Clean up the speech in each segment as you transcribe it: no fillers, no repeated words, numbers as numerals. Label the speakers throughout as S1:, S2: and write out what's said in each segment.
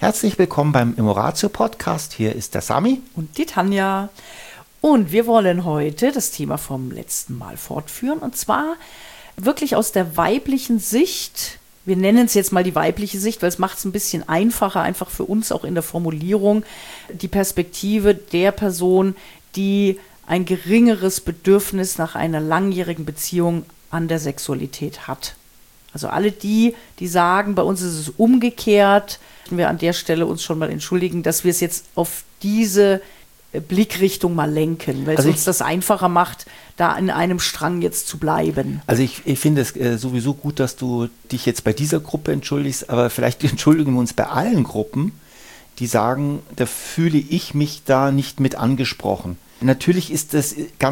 S1: Herzlich willkommen beim Immoratio-Podcast. Hier ist der Sami.
S2: Und die Tanja. Und wir wollen heute das Thema vom letzten Mal fortführen. Und zwar wirklich aus der weiblichen Sicht. Wir nennen es jetzt mal die weibliche Sicht, weil es macht es ein bisschen einfacher, einfach für uns auch in der Formulierung. Die Perspektive der Person, die ein geringeres Bedürfnis nach einer langjährigen Beziehung an der Sexualität hat. Also alle die sagen, bei uns ist es umgekehrt, wir an der Stelle uns schon mal entschuldigen, dass wir es jetzt auf diese Blickrichtung mal lenken, weil es uns das einfacher macht, da in einem Strang jetzt zu bleiben.
S1: Also ich finde es sowieso gut, dass du dich jetzt bei dieser Gruppe entschuldigst, aber vielleicht entschuldigen wir uns bei allen Gruppen, die sagen, da fühle ich mich da nicht mit angesprochen. Natürlich ist das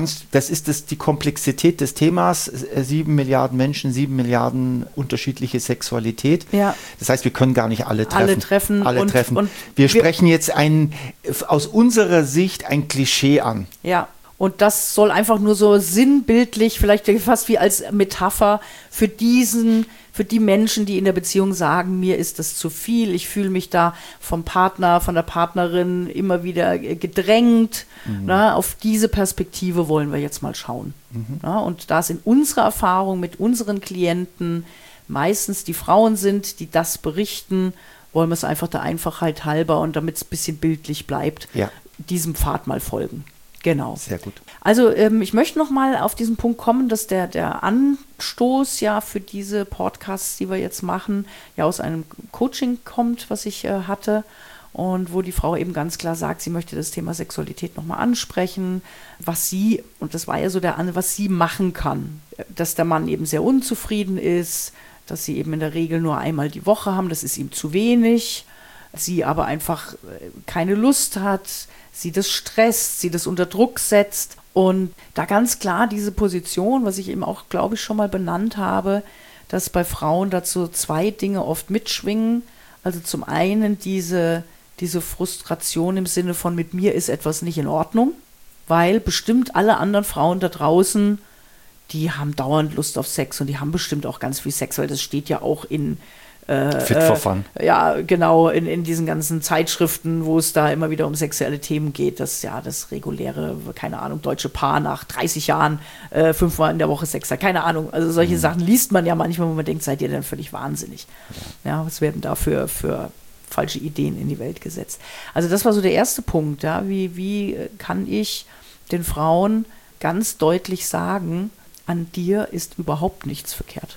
S1: die Komplexität des Themas, 7 Milliarden Menschen, 7 Milliarden unterschiedliche Sexualität.
S2: Ja.
S1: Das heißt, wir können gar nicht alle treffen.
S2: Alle treffen.
S1: Und wir sprechen jetzt aus unserer Sicht ein Klischee an.
S2: Ja. Und das soll einfach nur so sinnbildlich, vielleicht fast wie als Metapher für die Menschen, die in der Beziehung sagen, mir ist das zu viel, ich fühle mich da vom Partner, von der Partnerin immer wieder gedrängt. Na, auf diese Perspektive wollen wir jetzt mal schauen. Na, und da es in unserer Erfahrung mit unseren Klienten meistens die Frauen sind, die das berichten, wollen wir es einfach der Einfachheit halber und damit es ein bisschen bildlich bleibt, diesem Pfad mal folgen. Genau.
S1: Sehr gut.
S2: Also ich möchte noch mal auf diesen Punkt kommen, dass der Anstoß ja für diese Podcasts, die wir jetzt machen, ja aus einem Coaching kommt, was ich hatte und wo die Frau eben ganz klar sagt, sie möchte das Thema Sexualität noch mal ansprechen, was sie, und das war ja so was sie machen kann, dass der Mann eben sehr unzufrieden ist, dass sie eben in der Regel nur einmal die Woche haben, das ist ihm zu wenig, sie aber einfach keine Lust hat, sie das stresst, sie das unter Druck setzt und da ganz klar diese Position, was ich eben auch, glaube ich, schon mal benannt habe, dass bei Frauen dazu 2 Dinge oft mitschwingen. Also zum einen diese Frustration im Sinne von, mit mir ist etwas nicht in Ordnung, weil bestimmt alle anderen Frauen da draußen, die haben dauernd Lust auf Sex und die haben bestimmt auch ganz viel Sex, weil das steht ja auch in
S1: Fit for Fun.
S2: Ja, genau, in diesen ganzen Zeitschriften, wo es da immer wieder um sexuelle Themen geht, das reguläre, keine Ahnung, deutsche Paar nach 30 Jahren 5-mal in der Woche Sex hat, keine Ahnung. Also solche Sachen liest man ja manchmal, wo man denkt, seid ihr denn völlig wahnsinnig? Ja, was werden da für falsche Ideen in die Welt gesetzt? Also das war so der erste Punkt, ja, wie kann ich den Frauen ganz deutlich sagen, an dir ist überhaupt nichts verkehrt.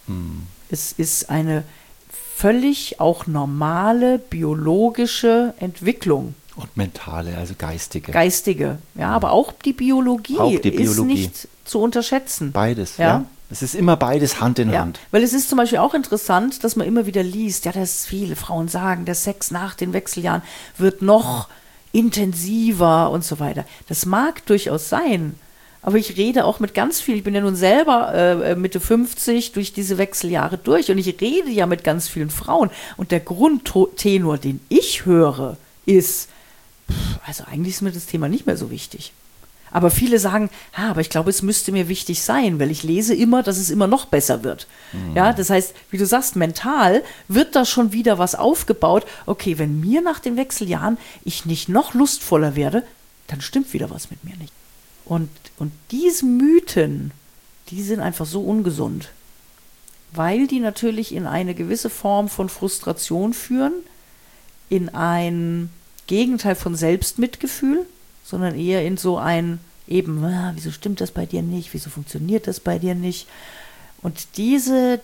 S2: Es ist eine völlig auch normale biologische Entwicklung.
S1: Und mentale, also geistige.
S2: Geistige, ja, aber auch die Biologie ist nicht zu unterschätzen.
S1: Beides, ja. Es ist immer beides Hand in Hand.
S2: Weil es ist zum Beispiel auch interessant, dass man immer wieder liest, ja, dass viele Frauen sagen, der Sex nach den Wechseljahren wird noch intensiver und so weiter. Das mag durchaus sein. Aber ich rede auch mit ganz viel, ich bin ja nun selber Mitte 50 durch diese Wechseljahre durch und ich rede ja mit ganz vielen Frauen. Und der Grundtenor, den ich höre, ist, also eigentlich ist mir das Thema nicht mehr so wichtig. Aber viele sagen, aber ich glaube, es müsste mir wichtig sein, weil ich lese immer, dass es immer noch besser wird. Ja, das heißt, wie du sagst, mental wird da schon wieder was aufgebaut. Okay, wenn mir nach den Wechseljahren ich nicht noch lustvoller werde, dann stimmt wieder was mit mir nicht. Und diese Mythen, die sind einfach so ungesund, weil die natürlich in eine gewisse Form von Frustration führen, in ein Gegenteil von Selbstmitgefühl, sondern eher in so ein wieso stimmt das bei dir nicht, wieso funktioniert das bei dir nicht? Und diese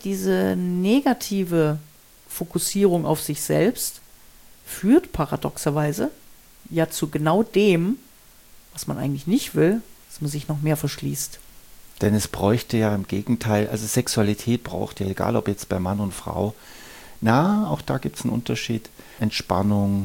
S2: negative Fokussierung auf sich selbst führt paradoxerweise ja zu genau dem, was man eigentlich nicht will, dass man sich noch mehr verschließt.
S1: Denn es bräuchte ja im Gegenteil, also Sexualität braucht ja, egal ob jetzt bei Mann und Frau, auch da gibt es einen Unterschied, Entspannung,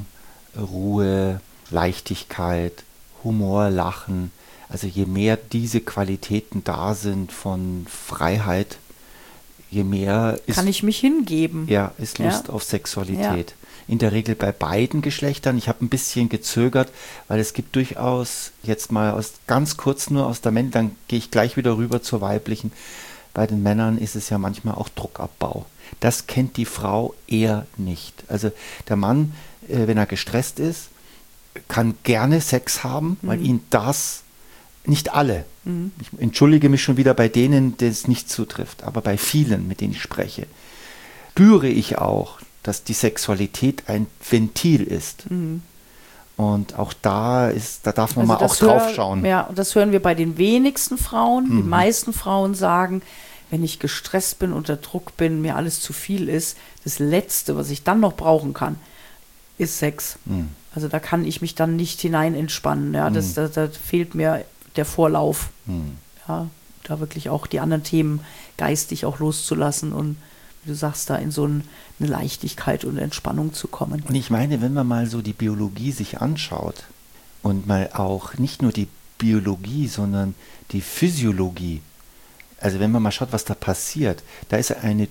S1: Ruhe, Leichtigkeit, Humor, Lachen. Also je mehr diese Qualitäten da sind von Freiheit, je mehr
S2: kann ich mich hingeben.
S1: Ja, ist Lust auf Sexualität. Ja. In der Regel bei beiden Geschlechtern. Ich habe ein bisschen gezögert, weil es gibt durchaus, jetzt mal ganz kurz nur aus der Männlichen, dann gehe ich gleich wieder rüber zur weiblichen. Bei den Männern ist es ja manchmal auch Druckabbau. Das kennt die Frau eher nicht. Also der Mann wenn er gestresst ist, kann gerne Sex haben, weil ihn das, nicht alle, ich entschuldige mich schon wieder bei denen, denen es nicht zutrifft, aber bei vielen, mit denen ich spreche, spüre ich auch, dass die Sexualität ein Ventil ist. Und auch da darf man mal auch drauf schauen.
S2: Ja, und das hören wir bei den wenigsten Frauen. Die meisten Frauen sagen, wenn ich gestresst bin, unter Druck bin, mir alles zu viel ist, das Letzte, was ich dann noch brauchen kann, ist Sex. Also da kann ich mich dann nicht hinein entspannen. Ja, da fehlt mir der Vorlauf. Ja, da wirklich auch die anderen Themen geistig auch loszulassen und, wie du sagst, da in so eine Leichtigkeit und Entspannung zu kommen.
S1: Und ich meine, wenn man mal so die Biologie sich anschaut und mal auch nicht nur die Biologie, sondern die Physiologie, also wenn man mal schaut, was da passiert, da ist ein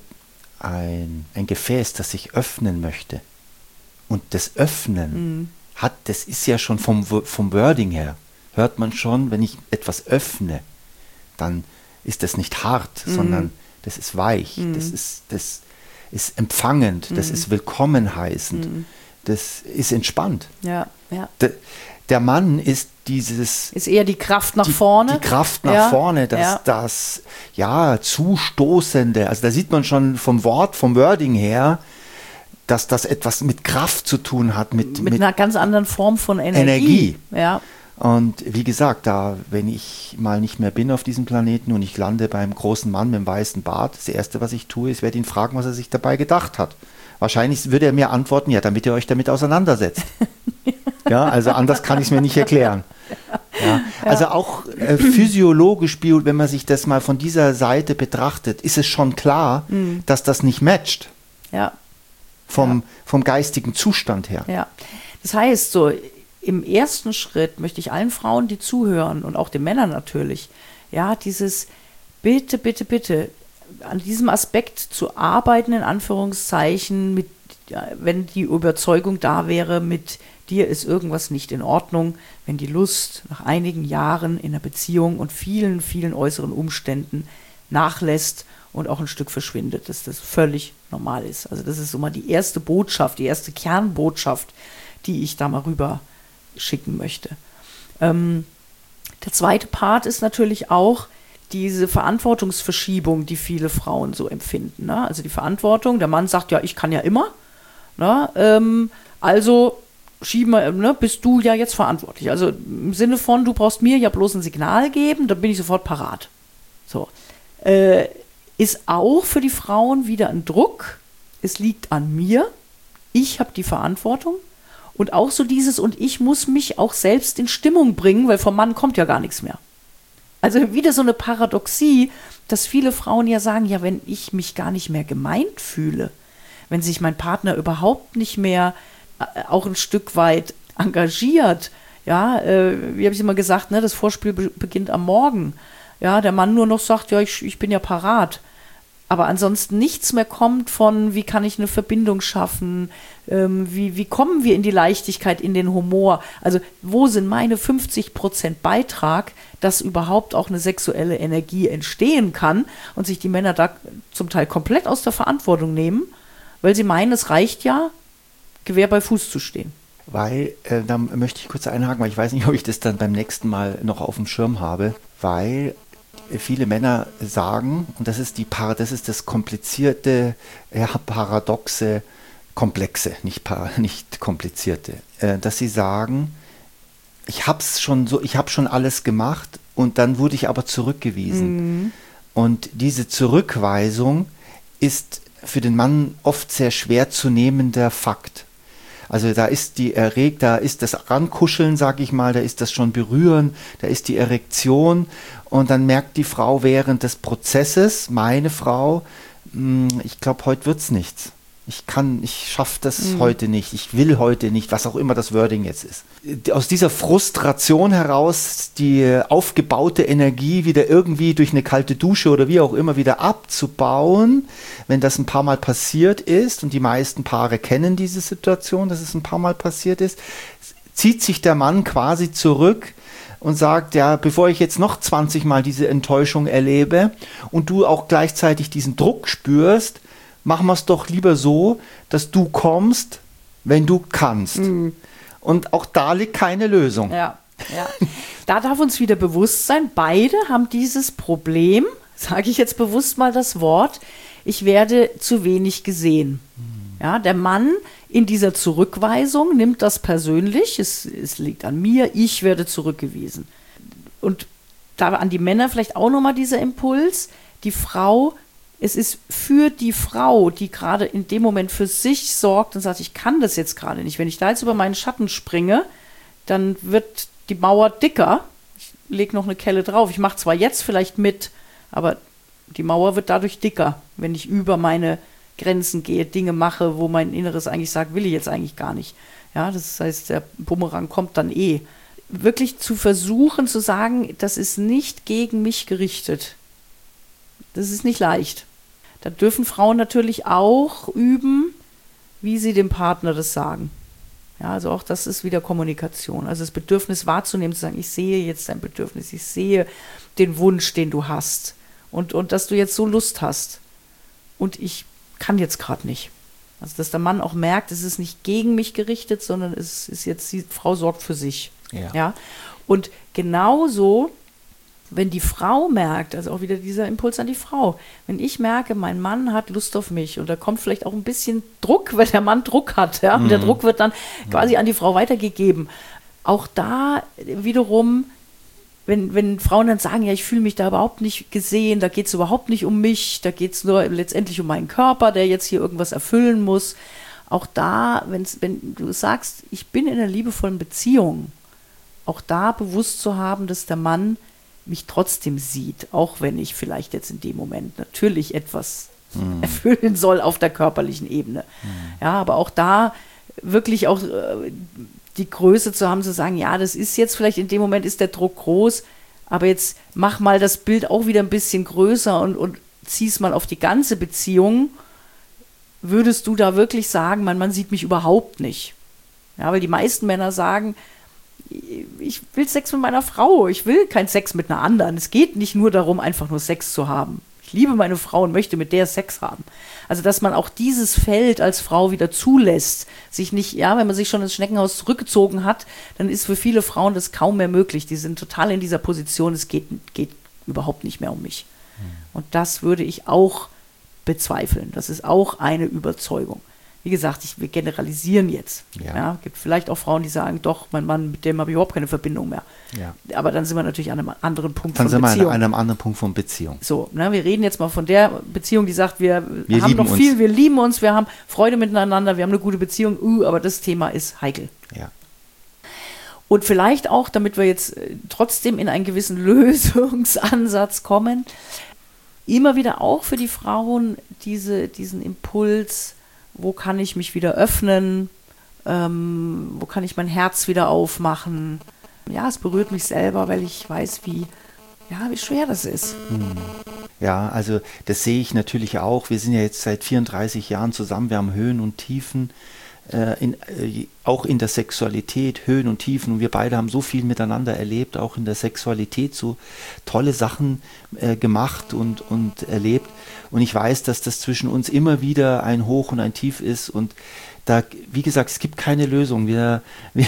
S1: Gefäß, das sich öffnen möchte. Und das Öffnen das ist ja schon vom Wording her, hört man schon, wenn ich etwas öffne, dann ist das nicht hart, sondern das ist weich, das ist empfangend, das ist willkommen heißend, das ist entspannt.
S2: Ja, ja.
S1: Der Mann ist ist
S2: eher die Kraft nach vorne.
S1: Die Kraft nach vorne, das Zustoßende, also da sieht man schon vom Wording her, dass das etwas mit Kraft zu tun hat. Mit
S2: einer ganz anderen Form von Energie. Ja.
S1: Und wie gesagt, wenn ich mal nicht mehr bin auf diesem Planeten und ich lande beim großen Mann mit dem weißen Bart, das Erste, was ich tue, ist, werde ihn fragen, was er sich dabei gedacht hat. Wahrscheinlich würde er mir antworten, ja, damit ihr euch damit auseinandersetzt. Ja, also anders kann ich es mir nicht erklären. Ja, also auch physiologisch, wenn man sich das mal von dieser Seite betrachtet, ist es schon klar, dass das nicht matcht.
S2: Ja.
S1: Vom geistigen Zustand her.
S2: Ja, das heißt, so im ersten Schritt möchte ich allen Frauen, die zuhören und auch den Männern natürlich, ja, dieses bitte, bitte, bitte an diesem Aspekt zu arbeiten, in Anführungszeichen, wenn die Überzeugung da wäre, mit dir ist irgendwas nicht in Ordnung, wenn die Lust nach einigen Jahren in einer Beziehung und vielen, vielen äußeren Umständen nachlässt und auch ein Stück verschwindet, dass das völlig normal ist. Also das ist so mal die erste Botschaft, die erste Kernbotschaft, die ich da mal rüber schicken möchte. Der zweite Part ist natürlich auch diese Verantwortungsverschiebung, die viele Frauen so empfinden. Ne? Also die Verantwortung, der Mann sagt, ja, ich kann ja immer, ne? Also bist du ja jetzt verantwortlich. Also im Sinne von, du brauchst mir ja bloß ein Signal geben, dann bin ich sofort parat. So. Ist auch für die Frauen wieder ein Druck. Es liegt an mir. Ich habe die Verantwortung. Und auch so dieses, und ich muss mich auch selbst in Stimmung bringen, weil vom Mann kommt ja gar nichts mehr. Also wieder so eine Paradoxie, dass viele Frauen ja sagen, ja, wenn ich mich gar nicht mehr gemeint fühle, wenn sich mein Partner überhaupt nicht mehr auch ein Stück weit engagiert, ja, wie habe ich immer gesagt, ne, das Vorspiel beginnt am Morgen. Ja, der Mann nur noch sagt, ja, ich bin ja parat. Aber ansonsten nichts mehr kommt von, wie kann ich eine Verbindung schaffen, wie kommen wir in die Leichtigkeit, in den Humor. Also wo sind meine 50% Beitrag, dass überhaupt auch eine sexuelle Energie entstehen kann und sich die Männer da zum Teil komplett aus der Verantwortung nehmen, weil sie meinen, es reicht ja, Gewehr bei Fuß zu stehen.
S1: Weil, da möchte ich kurz einhaken, weil ich weiß nicht, ob ich das dann beim nächsten Mal noch auf dem Schirm habe, weil viele Männer sagen, und das ist das komplizierte, paradoxe, komplexe, nicht komplizierte, dass sie sagen, ich habe schon alles gemacht und dann wurde ich aber zurückgewiesen. Und diese Zurückweisung ist für den Mann oft sehr schwer zu nehmender Fakt. Also da ist da ist das Rankuscheln, sage ich mal, da ist das schon Berühren, da ist die Erektion und dann merkt die Frau während des Prozesses, meine Frau, ich glaube, heute wird's nichts. Ich schaffe das heute nicht, ich will heute nicht, was auch immer das Wording jetzt ist. Aus dieser Frustration heraus die aufgebaute Energie wieder irgendwie durch eine kalte Dusche oder wie auch immer wieder abzubauen, wenn das ein paar Mal passiert ist, und die meisten Paare kennen diese Situation, dass es ein paar Mal passiert ist, zieht sich der Mann quasi zurück und sagt, ja, bevor ich jetzt noch 20 Mal diese Enttäuschung erlebe und du auch gleichzeitig diesen Druck spürst, machen wir es doch lieber so, dass du kommst wenn du kannst. Und auch da liegt keine Lösung.
S2: Ja. Da darf uns wieder bewusst sein, beide haben dieses Problem, sage ich jetzt bewusst mal das Wort, ich werde zu wenig gesehen. Ja, der Mann in dieser Zurückweisung nimmt das persönlich, es liegt an mir, ich werde zurückgewiesen. Und da an die Männer vielleicht auch nochmal dieser Impuls, die Frau, es ist für die Frau, die gerade in dem Moment für sich sorgt und sagt, ich kann das jetzt gerade nicht. Wenn ich da jetzt über meinen Schatten springe, dann wird die Mauer dicker. Ich lege noch eine Kelle drauf. Ich mache zwar jetzt vielleicht mit, aber die Mauer wird dadurch dicker, wenn ich über meine Grenzen gehe, Dinge mache, wo mein Inneres eigentlich sagt, will ich jetzt eigentlich gar nicht. Ja, das heißt, der Bumerang kommt dann eh. Wirklich zu versuchen zu sagen, das ist nicht gegen mich gerichtet. Das ist nicht leicht. Da dürfen Frauen natürlich auch üben, wie sie dem Partner das sagen. Ja, also auch das ist wieder Kommunikation. Also das Bedürfnis wahrzunehmen, zu sagen, ich sehe jetzt dein Bedürfnis, ich sehe den Wunsch, den du hast und dass du jetzt so Lust hast und ich kann jetzt gerade nicht. Also dass der Mann auch merkt, es ist nicht gegen mich gerichtet, sondern es ist jetzt, die Frau sorgt für sich. Ja? Und genauso, wenn die Frau merkt, also auch wieder dieser Impuls an die Frau, wenn ich merke, mein Mann hat Lust auf mich und da kommt vielleicht auch ein bisschen Druck, weil der Mann Druck hat, ja? Und der Druck wird dann quasi an die Frau weitergegeben. Auch da wiederum, wenn Frauen dann sagen, ja, ich fühle mich da überhaupt nicht gesehen, da geht es überhaupt nicht um mich, da geht es nur letztendlich um meinen Körper, der jetzt hier irgendwas erfüllen muss. Auch da, wenn du sagst, ich bin in einer liebevollen Beziehung, auch da bewusst zu haben, dass der Mann mich trotzdem sieht, auch wenn ich vielleicht jetzt in dem Moment natürlich etwas erfüllen soll auf der körperlichen Ebene. Ja, aber auch da wirklich auch die Größe zu haben, zu sagen, ja, das ist jetzt vielleicht in dem Moment ist der Druck groß, aber jetzt mach mal das Bild auch wieder ein bisschen größer und zieh's mal auf die ganze Beziehung. Würdest du da wirklich sagen, mein Mann sieht mich überhaupt nicht? Ja, weil die meisten Männer sagen, ich will Sex mit meiner Frau, ich will keinen Sex mit einer anderen. Es geht nicht nur darum, einfach nur Sex zu haben. Ich liebe meine Frau und möchte mit der Sex haben. Also, dass man auch dieses Feld als Frau wieder zulässt, sich nicht, ja, wenn man sich schon ins Schneckenhaus zurückgezogen hat, dann ist für viele Frauen das kaum mehr möglich. Die sind total in dieser Position, es geht überhaupt nicht mehr um mich. Und das würde ich auch bezweifeln. Das ist auch eine Überzeugung. Wie gesagt, wir generalisieren jetzt. Ja, gibt vielleicht auch Frauen, die sagen, doch, mein Mann, mit dem habe ich überhaupt keine Verbindung mehr. Ja. Aber dann sind wir natürlich an einem anderen Punkt von Beziehung. Dann sind wir an einem anderen Punkt von Beziehung. So, wir reden jetzt mal von der Beziehung, die sagt, wir haben noch viel, wir lieben uns, wir haben Freude miteinander, wir haben eine gute Beziehung, aber das Thema ist heikel. Ja. Und vielleicht auch, damit wir jetzt trotzdem in einen gewissen Lösungsansatz kommen, immer wieder auch für die Frauen diesen Impuls, wo kann ich mich wieder öffnen, wo kann ich mein Herz wieder aufmachen. Ja, es berührt mich selber, weil ich weiß, wie schwer das ist. Ja, also das sehe ich natürlich auch. Wir sind ja jetzt seit 34 Jahren zusammen, wir haben Höhen und Tiefen, auch in der Sexualität, Höhen und Tiefen. Und wir beide haben so viel miteinander erlebt, auch in der Sexualität, so tolle Sachen gemacht und erlebt. Und ich weiß, dass das zwischen uns immer wieder ein Hoch und ein Tief ist. Und da, wie gesagt, es gibt keine Lösung. Wir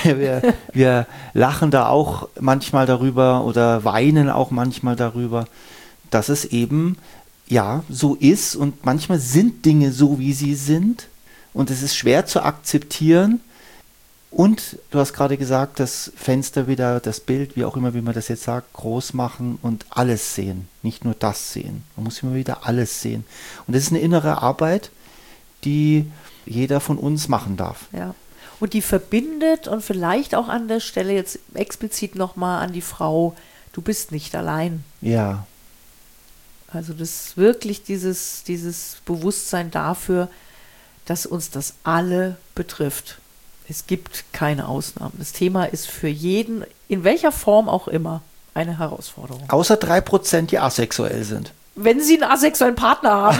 S2: lachen da auch manchmal darüber oder weinen auch manchmal darüber, dass es eben so ist. Und manchmal sind Dinge so, wie sie sind. Und es ist schwer zu akzeptieren. Und du hast gerade gesagt, das Fenster wieder, das Bild, wie auch immer, wie man das jetzt sagt, groß machen und alles sehen. Nicht nur das sehen. Man muss immer wieder alles sehen. Und das ist eine innere Arbeit, die jeder von uns machen darf. Ja. Und die verbindet und vielleicht auch an der Stelle jetzt explizit nochmal an die Frau, du bist nicht allein. Ja. Also das wirklich dieses Bewusstsein dafür, dass uns das alle betrifft. Es gibt keine Ausnahmen. Das Thema ist für jeden, in welcher Form auch immer, eine Herausforderung. Außer 3%, die asexuell sind. Wenn sie einen asexuellen Partner haben.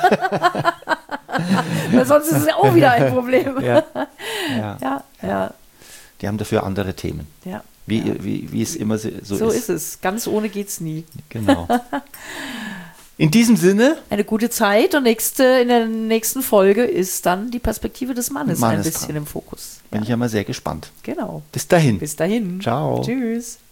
S2: Weil sonst ist es ja auch wieder ein Problem. Ja. Die haben dafür andere Themen. Ja. Wie es immer so ist. So ist es. Ganz ohne geht's nie. Genau.
S1: In diesem Sinne.
S2: Eine gute Zeit und in der nächsten Folge ist dann die Perspektive des Mannes ein bisschen im Fokus.
S1: Bin ich ja mal sehr gespannt.
S2: Genau.
S1: Bis dahin.
S2: Bis dahin.
S1: Ciao.
S2: Tschüss.